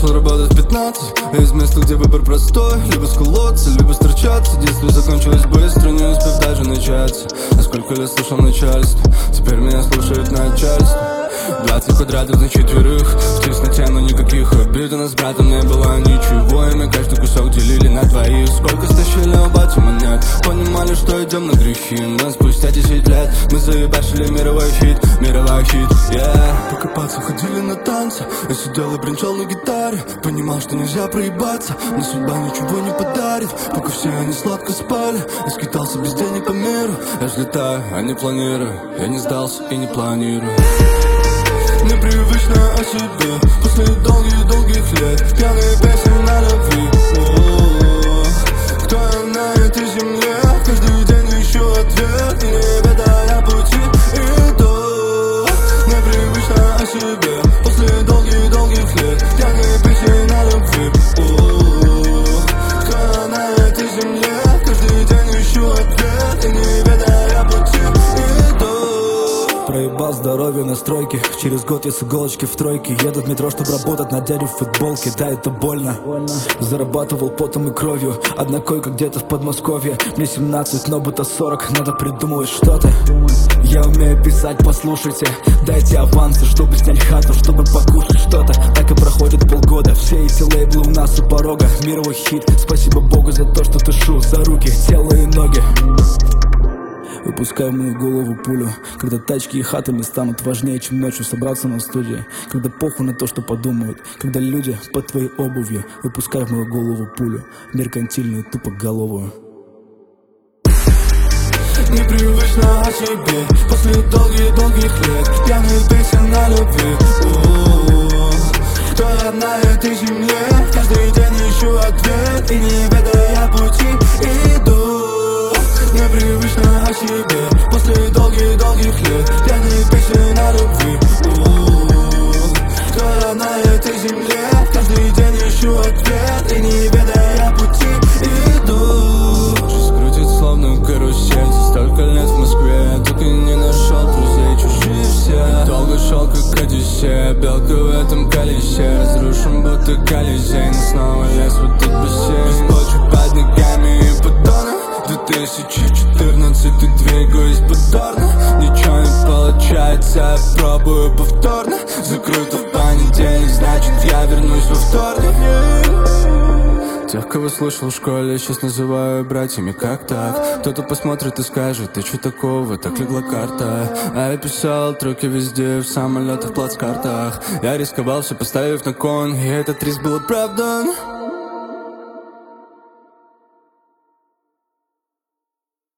пошел работать в 15. Из места, где выбор простой. Либо сколоться, либо сторчаться. Детство закончилось быстро, не успев даже начаться. А сколько лет слушал начальство, теперь меня слушает начальство. 20 квадратов на четверых, в тесноте, но никаких обид. У нас с братом не было ничего, и мы каждый кусок делили на двоих. Сколько стащили у бати монет, понимали, что идем на грехи. Но спустя 10 лет мы заебашили мировой хит, yeah. Покопаться ходили на танцы, я сидел и бренчал на гитаре. Понимал, что нельзя проебаться, но судьба ничего не подарит. Пока все они сладко спали, я скитался без денег по миру. Я взлетаю, а не планирую, я не сдался и не планирую. Непривычно о себе, после долгих лет пьяные песни на любви. Кто я на этой земле? Каждый день ищу ответ, и не ведая пути иду. Непривычно о себе, после долгих лет пьяные песни на любви. Кто я на этой земле? Каждый день ищу ответ, и не ведая пути иду. Проебал здоровье на стройке. Через год я с иголочки в тройке. Еду в метро, чтобы работать на дядю в футболке. Да, это больно. Зарабатывал потом и кровью. Одна койка где-то в Подмосковье. Мне 17, но будто 40. Надо придумывать что-то. Я умею писать, послушайте. Дайте авансы, чтобы снять хату, чтобы покушать что-то. Так и проходит полгода. Все эти лейблы у нас у порога. Мировой хит. Спасибо Богу за то, что дышу. За руки, тело и ноги. Выпускай в мою голову пулю. Когда тачки и хаты не станут важнее, чем ночью собраться на студии. Когда похуй на то, что подумают. Когда люди под твоей обувью. Выпускай в мою голову пулю. Меркантильную, тупоголовую. Непривычно о себе, после долгих лет пьяные песни на любви. Кто я на этой земле? Каждый день ищу ответ, и не ведая пути иду. Непривычно о себе, после долгих лет пьяные песни на любви. Кто я на этой земле? Каждый день ищу ответ, и не ведая пути иду. Жизнь крутит словно карусель, столько лет в Москве, так и не нашел друзей, чужие все. Долго шел как Одиссея, белка в этом колесе. Разрушен будто Колизей, но снова лез в этот бассейн. Почву под ногами и поддоны. 2014 и двигаюсь повторно. Ничего не получается, пробую повторно. Закрыто в понедельник, значит я вернусь во вторник. Тех, кого слышал в школе, сейчас называю братьями, как так? Кто-то посмотрит и скажет, ты чё такого, так легла карта. А я писал треки везде, в самолетах, плацкартах. Я рисковал, все поставив на кон, и этот риск был оправдан.